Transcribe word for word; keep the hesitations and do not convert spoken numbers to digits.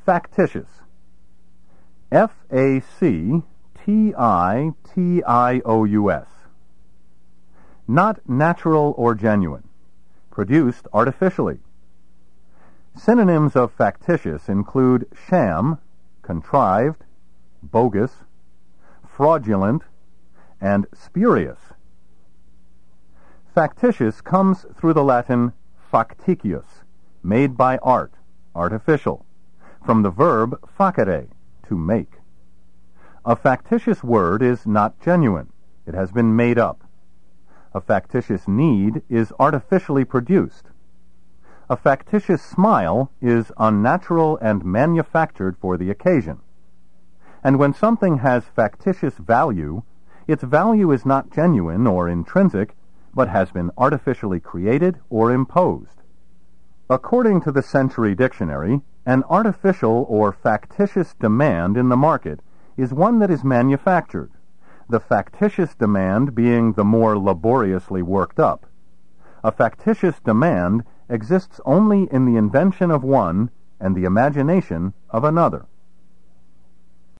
Factitious. F A C T I T I O U S. Not natural or genuine. Produced artificially. Synonyms of factitious include sham, contrived, bogus, fraudulent, and spurious. Factitious comes through the Latin factitius, made by art, artificial, from the verb facere, to make. A factitious word is not genuine. It has been made up. A factitious need is artificially produced. A factitious smile is unnatural and manufactured for the occasion. And when something has factitious value, its value is not genuine or intrinsic, but has been artificially created or imposed. According to the Century Dictionary, an artificial or factitious demand in the market is one that is manufactured, the factitious demand being the more laboriously worked up. A factitious demand exists only in the invention of one and the imagination of another.